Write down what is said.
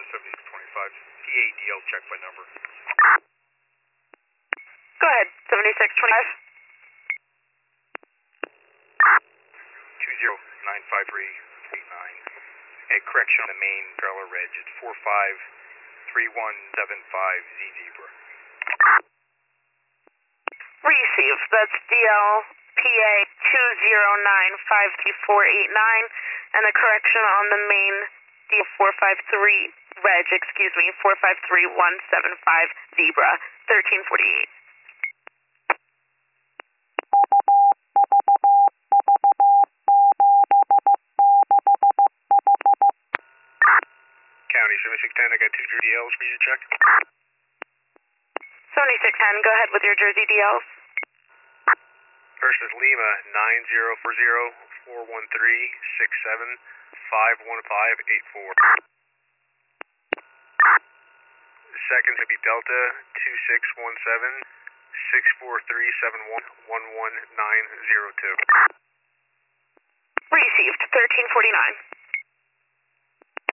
7625, PADL check by number. Go ahead, 7625. 2095389. A correction on the main trailer reg. It's 453175Z Zebra. Received. That's DLPA 2095349, and the correction on the main D453 reg, 453175 Zebra 1348. County 7610, I got 2 DLs for you to check. 7610, go ahead with your Jersey DLs. First is Lima 9040-413-67-51584. Second to be Delta 2617-643-71-11902. Received. 1349.